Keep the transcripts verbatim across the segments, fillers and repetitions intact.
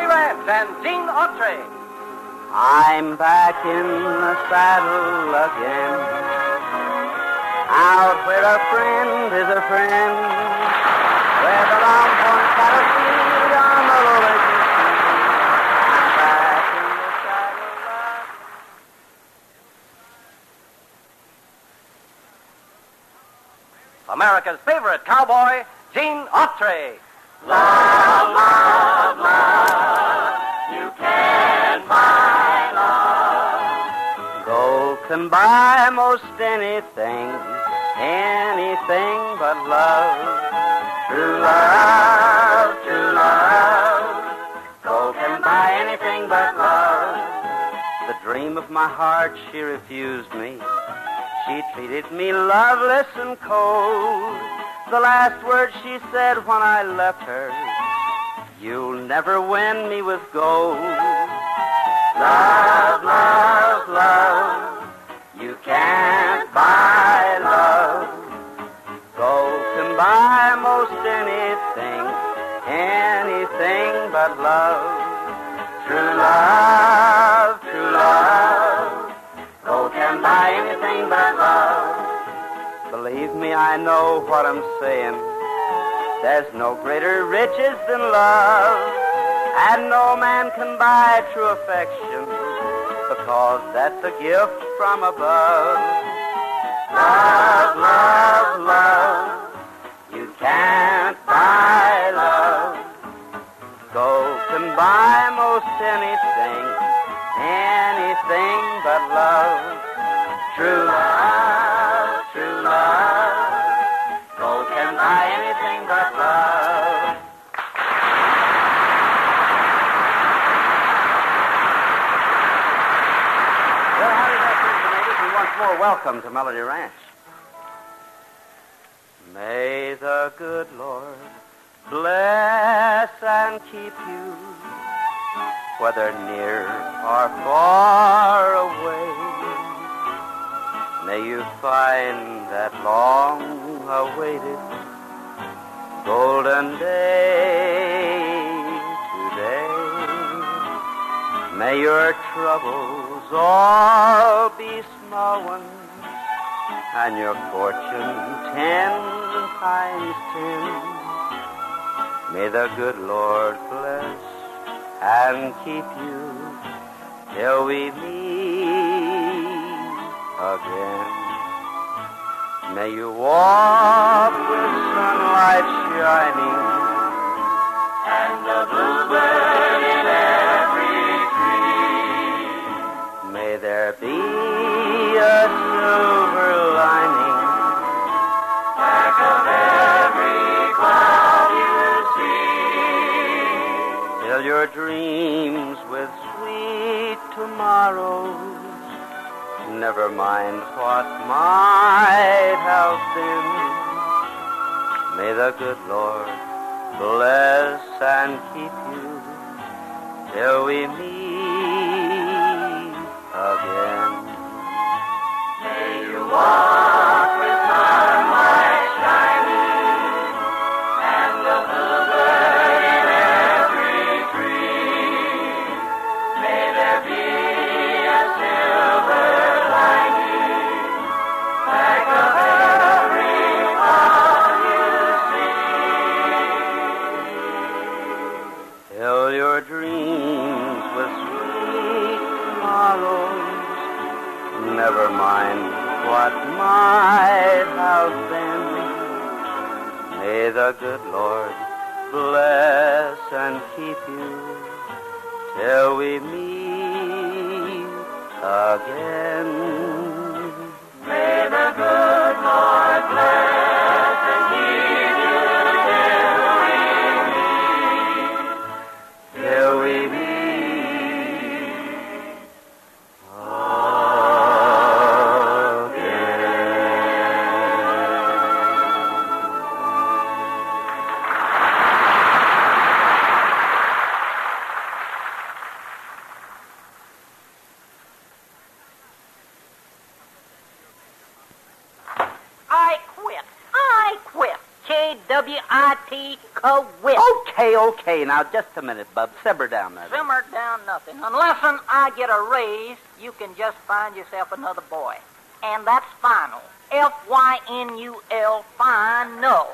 Melody Ranch and Gene Autry. I'm back in the saddle again, out where a friend is a friend, where the longhorn cattle feed on the lowland sea. I'm back in the saddle again. America's favorite cowboy, Gene Autry. Love, love, love, you can't buy love. Gold can buy most anything, anything but love. True love, true love. Gold can buy anything but love. The dream of my heart, she refused me. She treated me loveless and cold. The last word she said when I left her, you'll never win me with gold. Love, love, love, you can't buy love. Gold can buy most anything, anything but love. True love, true love, gold can buy anything but love. Believe me, I know what I'm saying. There's no greater riches than love, and no man can buy true affection, because that's a gift from above. Love, love, love, you can't buy love. Gold can buy most anything, anything but love. True love, true love, gold can buy anything but love. Well, howdy there, Cincinnati, and once more welcome to Melody Ranch. May the good Lord bless and keep you, whether near or far away. May you find that long-awaited golden day today. May your troubles all be small ones, and your fortune ten times ten. May the good Lord bless and keep you till we meet again. May you walk with sunlight shining And the bluebird in every tree. May there be a silver lining Back of every cloud you see. till your dreams with sweet tomorrows never mind what might have been. May the good Lord bless and keep you till we meet again. May you walk with sunlight shining and the bluebird in every tree. May there be a silver back of every cloud you see. Till your dreams with sweet tomorrows never mind what might have been. May the good Lord bless and keep you till we meet again. May the good Lord bless and keep you till we meet, till we meet again. I quit. I quit. K W I T, quit. Okay, okay. Now, just a minute, Bub. Simmer down there. Simmer down nothing. Unless I get a raise, you can just find yourself another boy. And that's final. F Y N U L, fine, no.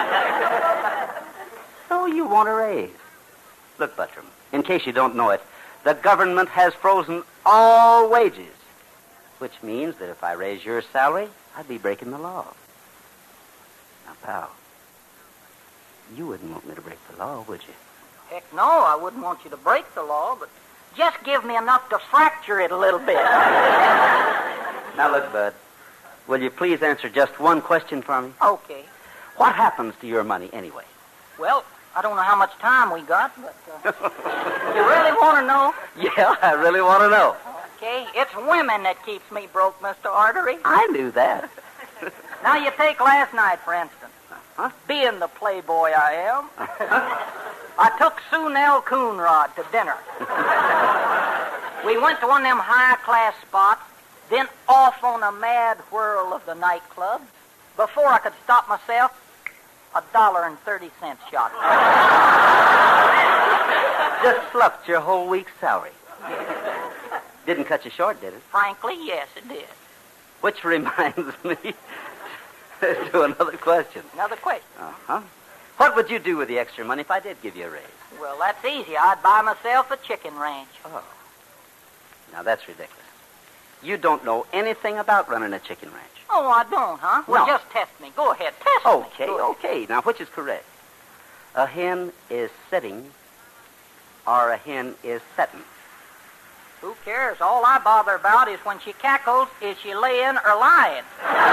So you want a raise. Look, Buttram, in case you don't know it, the government has frozen all wages, which means that if I raise your salary, I'd be breaking the law. Now, pal, you wouldn't want me to break the law, would you? Heck no, I wouldn't want you to break the law, but just give me enough to fracture it a little bit. Now, look, Bud, will you please answer just one question for me? Okay. What happens to your money anyway? Well, I don't know how much time we got, but uh, you really want to know? Yeah, I really want to know. Okay, it's women that keeps me broke, Mister Artery. I knew that. Now, you take last night, for instance. Huh? Being the playboy I am, I took Sue Nell Coonrod to dinner. We went to one of them high-class spots, then off on a mad whirl of the nightclub. Before I could stop myself, a dollar and thirty cents shot. Just sloughed your whole week's salary. Didn't cut you short, did it? Frankly, yes, it did. Which reminds me to another question. Another question. Uh-huh. What would you do with the extra money if I did give you a raise? Well, that's easy. I'd buy myself a chicken ranch. Oh. Now, that's ridiculous. You don't know anything about running a chicken ranch. Oh, I don't, huh? Well, No. just test me. Go ahead, test Okay, me. Go ahead. okay. Now, which is correct? A hen is sitting or a hen is setting? Who cares? All I bother about is when she cackles, is she laying or lying?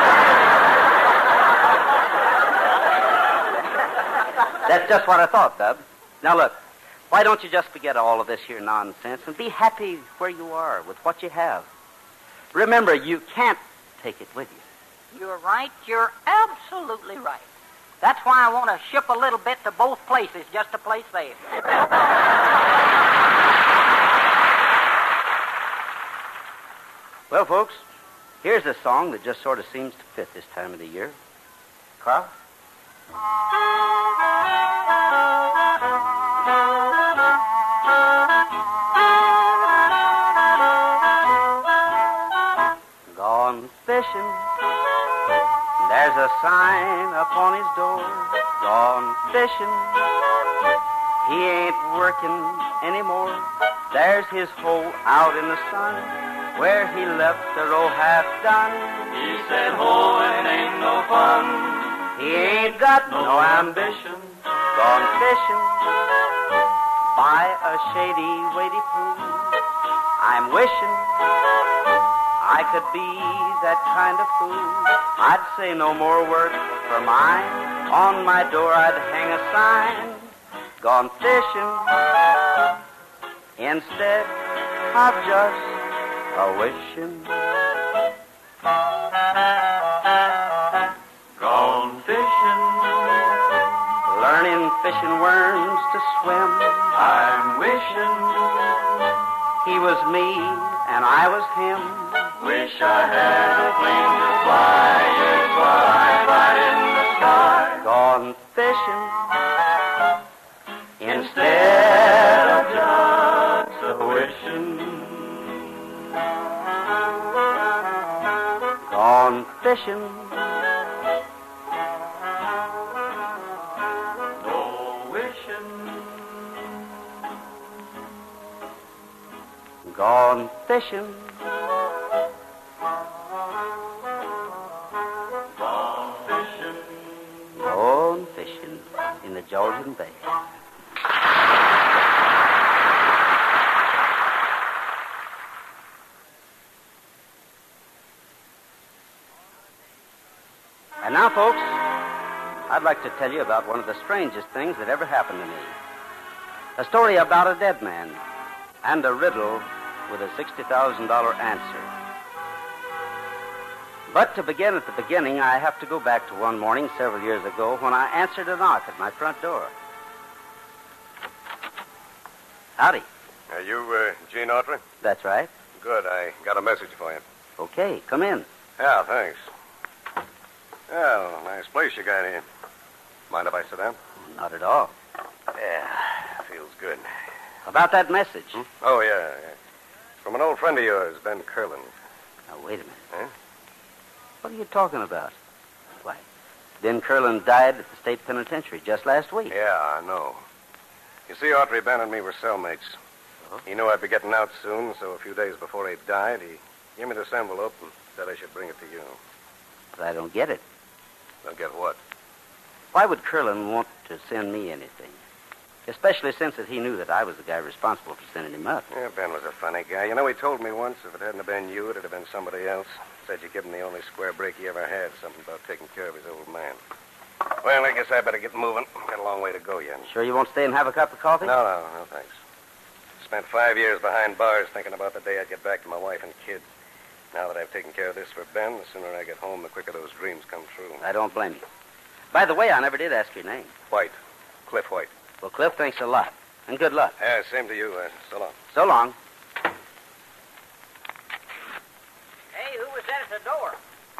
That's just what I thought, Bub. Now, look, why don't you just forget all of this here nonsense and be happy where you are with what you have? Remember, you can't take it with you. You're right. You're absolutely right. That's why I want to ship a little bit to both places just to play safe. Well, folks, here's a song that just sort of seems to fit this time of the year. Carl? Gone fishing, there's a sign upon his door. Gone fishing, he ain't working anymore. There's his hole out in the sun where he left the row half done. He said, hoeing ain't no fun. He ain't got no, No ambition. ambition. Gone fishing by a shady, weighty pool. I'm wishing I could be that kind of fool. I'd say no more work for mine. On my door I'd hang a sign. Gone fishing instead of just a wishing. Gone fishing. Learning fishing worms to swim. I'm wishing. He was me and I was him. Wish I had a plane to fly. Here's what I find in the sky. Gone fishing Instead of just a wishing. Gone fishing. No wishing. Gone fishing. Gone fishing. Gone fishing in the Georgian Bay. And now, folks, I'd like to tell you about one of the strangest things that ever happened to me. A story about a dead man and a riddle with a sixty thousand dollars answer. But to begin at the beginning, I have to go back to one morning several years ago when I answered a knock at my front door. Howdy. Are you uh, Gene Autry? That's right. Good. I got a message for you. Okay, come in. Yeah, thanks. Well, nice place you got here. Mind if I sit down? Not at all. Yeah, feels good. About that message. Hmm? Oh, yeah, yeah. From an old friend of yours, Ben Curlin. Now, wait a minute. Huh? What are you talking about? Why, Ben Curlin died at the state penitentiary just last week. Yeah, I know. You see, Autry, Ben and me were cellmates. Oh? He knew I'd be getting out soon, so a few days before he died, he gave me this envelope and said I should bring it to you. But I don't get it. Don't get what? Why would Curlin want to send me anything? Especially since that he knew that I was the guy responsible for sending him up. Yeah, Ben was a funny guy. You know, he told me once if it hadn't have been you, it'd have been somebody else. Said you give him the only square break he ever had, something about taking care of his old man. Well, I guess I better get moving. Got a long way to go yet. Sure you won't stay and have a cup of coffee? No, no, no, thanks. Spent five years behind bars thinking about the day I'd get back to my wife and kids. Now that I've taken care of this for Ben, the sooner I get home, the quicker those dreams come true. I don't blame you. By the way, I never did ask your name. White. Cliff White. Well, Cliff, thanks a lot. And good luck. Yeah, same to you. Uh, so long. So long. Hey, who was that at the door?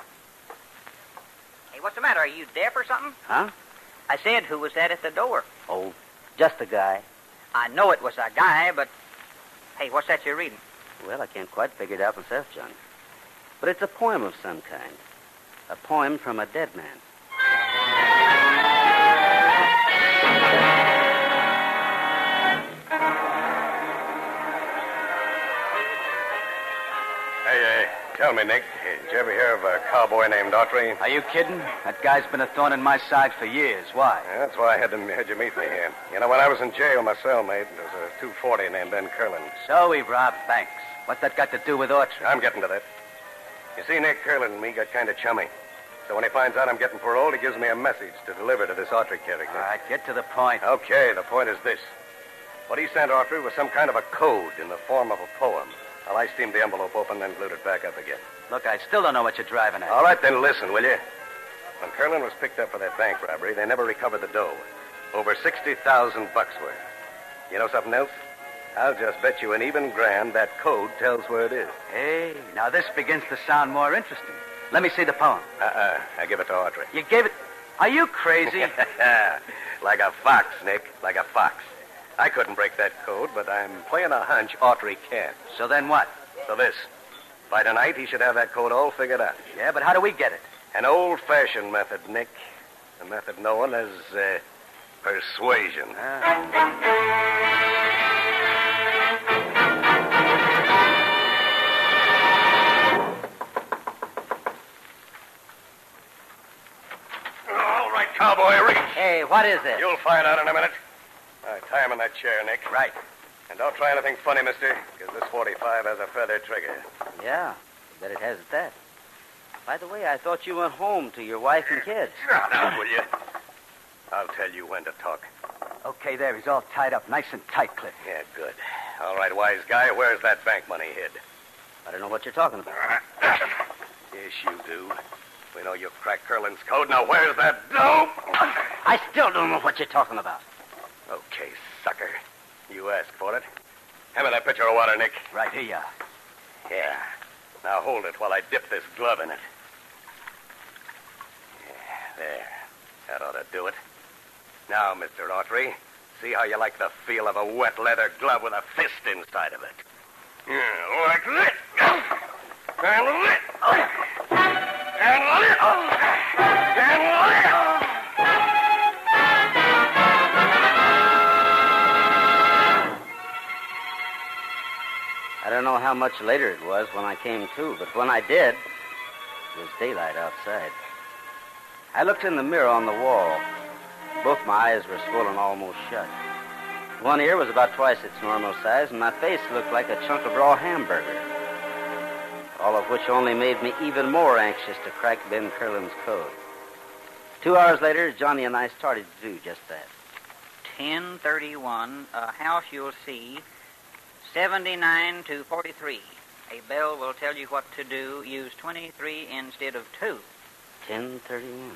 Hey, what's the matter? Are you deaf or something? Huh? I said, who was that at the door? Oh, just a guy. I know it was a guy, but... Hey, what's that you're reading? Well, I can't quite figure it out myself, Johnny. But it's a poem of some kind. A poem from a dead man. Hey, hey, tell me, Nick, did you ever hear of a cowboy named Autry? Are you kidding? That guy's been a thorn in my side for years. Why? Yeah, that's why I had, to, had you meet me here. You know, when I was in jail, my cellmate, there was a two forty named Ben Curlin. So he robbed banks. What's that got to do with Autry? I'm getting to that. You see, Nick Curlin and me got kind of chummy. So when he finds out I'm getting paroled, he gives me a message to deliver to this Autry character. All right, get to the point. Okay, the point is this. What he sent Autry was some kind of a code in the form of a poem. Well, I steamed the envelope open, then glued it back up again. Look, I still don't know what you're driving at. All right, then listen, will you? When Curlin was picked up for that bank robbery, they never recovered the dough. Over sixty thousand bucks worth. You know something else? I'll just bet you an even grand that code tells where it is. Hey, now this begins to sound more interesting. Let me see the poem. Uh-uh. I give it to Autry. You gave it... Are you crazy? Like a fox, Nick. Like a fox. I couldn't break that code, but I'm playing a hunch Autry can. So then what? So this. By tonight, he should have that code all figured out. Yeah, but how do we get it? An old-fashioned method, Nick. A method known as uh, persuasion. All right, cowboy, reach. Hey, what is it? You'll find out in a minute. All right, tie him in that chair, Nick. Right. And don't try anything funny, mister, because this forty-five has a feather trigger. Yeah, I bet it has at that. By the way, I thought you went home to your wife and kids. Shut up, will you? I'll tell you when to talk. Okay, there. He's all tied up nice and tight, Cliff. Yeah, good. All right, wise guy, where's that bank money hid? I don't know what you're talking about. Yes, you do. We know you've cracked Curlin's code. Now, where's that dope? I still don't know what you're talking about. Okay, sucker. You asked for it. Hand me that pitcher of water, Nick. Right, here you are. Yeah. Now hold it while I dip this glove in it. Yeah, there. That ought to do it. Now, Mister Autry, see how you like the feel of a wet leather glove with a fist inside of it. Yeah, like this. And this. And this. And this. I don't know how much later it was when I came to, but when I did, it was daylight outside. I looked in the mirror on the wall. Both my eyes were swollen almost shut. One ear was about twice its normal size, and my face looked like a chunk of raw hamburger. All of which only made me even more anxious to crack Ben Curlin's code. Two hours later, Johnny and I started to do just that. ten thirty-one, a house you'll see, seventy-nine to forty-three. A bell will tell you what to do. Use twenty-three instead of two. ten thirty-one.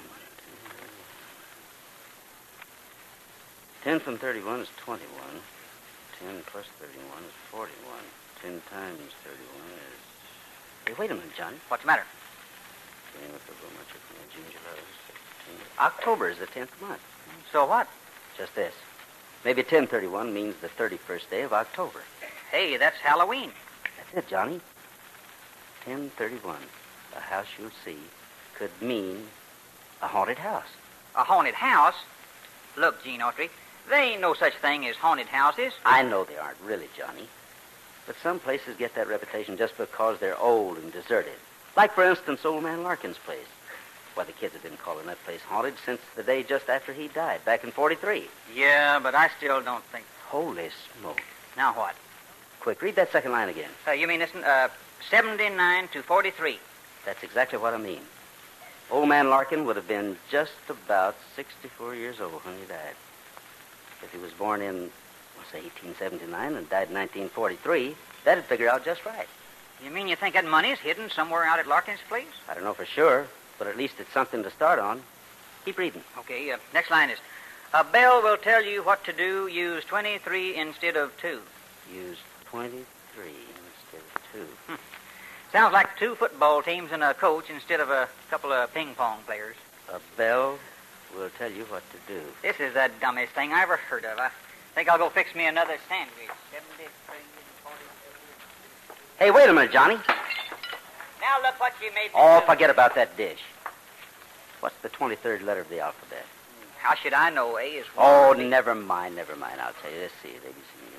ten from thirty-one is twenty-one. ten plus thirty-one is forty-one. ten times thirty-one is... Hey, wait a minute, Johnny. What's the matter? October is the tenth month. So what? Just this. Maybe ten thirty-one means the thirty-first day of October. Hey, that's Halloween. That's it, Johnny. ten thirty-one. A house you'll see could mean a haunted house. A haunted house? Look, Gene Autry, there ain't no such thing as haunted houses. I know they aren't really, Johnny. But some places get that reputation just because they're old and deserted. Like, for instance, Old Man Larkin's place. Why, the kids have been calling that place haunted since the day just after he died, back in forty-three. Yeah, but I still don't think... Holy smoke. Now what? Quick, read that second line again. Uh, you mean, listen, uh, seventy-nine to forty-three. That's exactly what I mean. Old Man Larkin would have been just about sixty-four years old when he died. If he was born in, let's say, eighteen seventy-nine and died in nineteen forty-three, that'd figure out just right. You mean you think that money's hidden somewhere out at Larkin's place? I don't know for sure, but at least it's something to start on. Keep reading. Okay, uh, next line is, a bell will tell you what to do. Use twenty-three instead of two. Use twenty-three instead of two. Hmm. Sounds like two football teams and a coach instead of a couple of ping-pong players. A bell will tell you what to do. This is the dumbest thing I ever heard of. I think I'll go fix me another sandwich. seventy-three and forty-two. Hey, wait a minute, Johnny. Now look what you made me Oh, do. forget about that dish. What's the twenty-third letter of the alphabet? How should I know? A is one. Oh, B. never mind, never mind. I'll tell you. Let's see. A, B, C, D,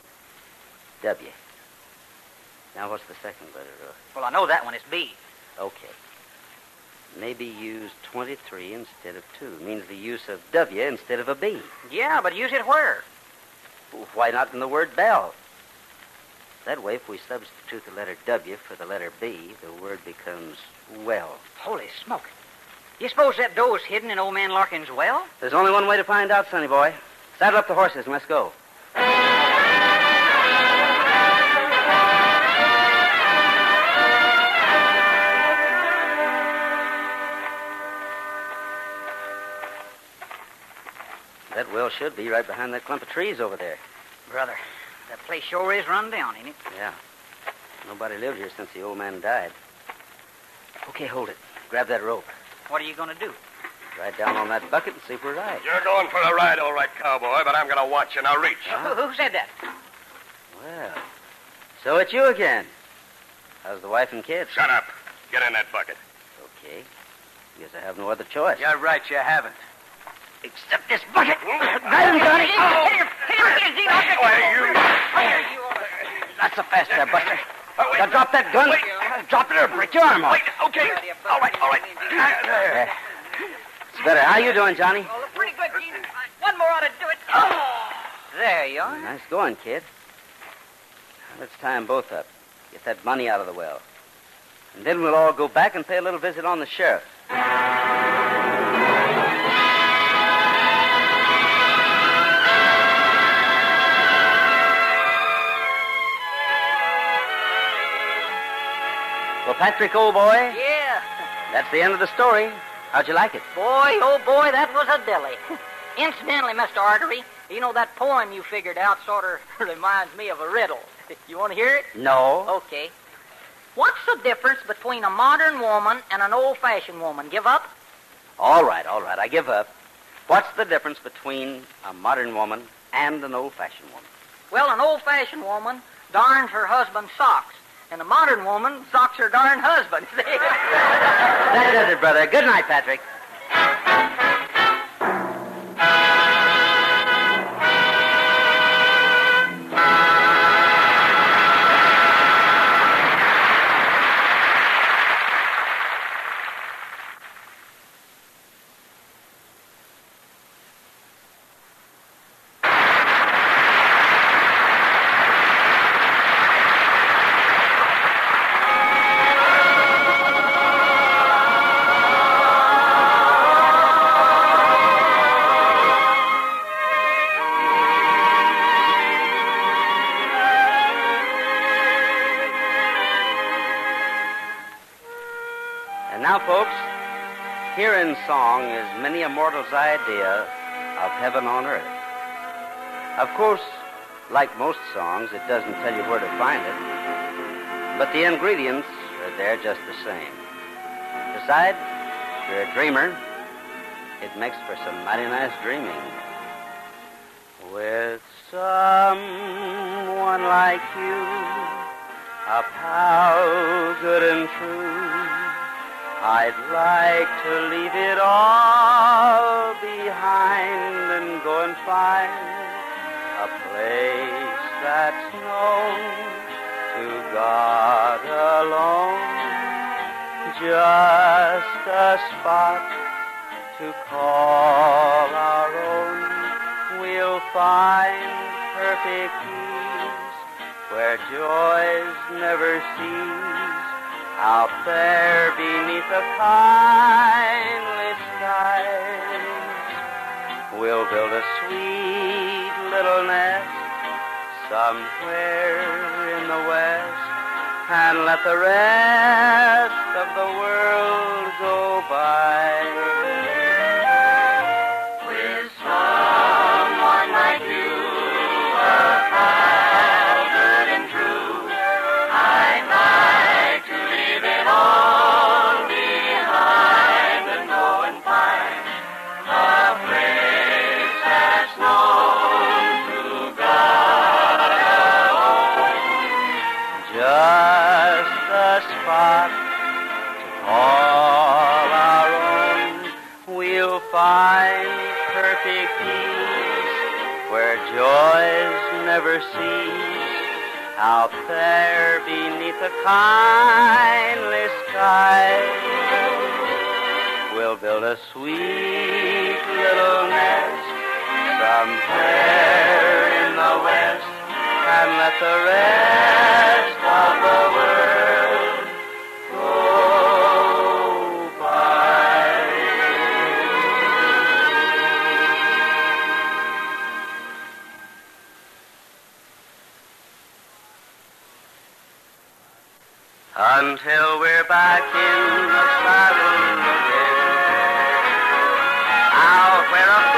W. Now, what's the second letter? Uh, Well, I know that one is B. okay. Maybe use twenty-three instead of two. Means the use of W instead of a B. Yeah, but use it where? Well, why not in the word bell? That way, if we substitute the letter W for the letter B, the word becomes well. Holy smoke. You suppose that dough's hidden in old man Larkin's well? There's only one way to find out, sonny boy. Saddle up the horses and let's go. That well should be right behind that clump of trees over there. Brother, that place sure is run down, ain't it? Yeah. Nobody lived here since the old man died. Okay, hold it. Grab that rope. What are you going to do? Ride down on that bucket and see if we're right. You're going for a ride, all right, cowboy, but I'm going to watch you. Now reach. Who, who said that? Well, so it's you again. How's the wife and kids? Shut up. Get in that bucket. Okay. Guess I have no other choice. You're right, you haven't. Except this bucket. Grab him, Johnny. Here, here, here, Gene. Why, you... Not so fast there, Buster. Now drop that gun. Wait. Drop it or break your arm off. Wait, okay. All right, all right. There. It's better. How you doing, Johnny? Oh, look pretty good, Gene. One more ought to do it. Oh. There you are. Nice going, kid. Now, let's tie them both up. Get that money out of the well. And then we'll all go back and pay a little visit on the sheriff. Well, Patrick, old boy, Yeah. that's the end of the story. How'd you like it? Boy, oh boy, that was a dilly. Incidentally, Mister Artery, you know that poem you figured out sort of reminds me of a riddle. You want to hear it? No. Okay. What's the difference between a modern woman and an old-fashioned woman? Give up? All right, all right, I give up. What's the difference between a modern woman and an old-fashioned woman? Well, an old-fashioned woman darns her husband's socks, and a modern woman socks her darn husband. That does it, brother. Good night, Patrick. And now, folks, here in song is many a mortal's idea of heaven on earth. Of course, like most songs, it doesn't tell you where to find it, but the ingredients are there just the same. Besides, if you're a dreamer, It makes for some mighty nice dreaming. With someone like you, a pal good and true, I'd like to leave it all behind and go and find a place that's known to God alone. Just a spot to call our own. We'll find perfect peace where joys never cease. Out there beneath the kindly skies, we'll build a sweet little nest somewhere in the west and let the rest of the world go by. With someone like you, a pal good and true, I'd like to leave it all behind and go and find a place that's known to God alone. Just a spot to call our own. We'll find perfect peace where joys never cease. Out there beneath the kindly skies, we'll build a sweet little nest somewhere in the west and let the rest of the world go by. Until we're back in the saddle again, out where a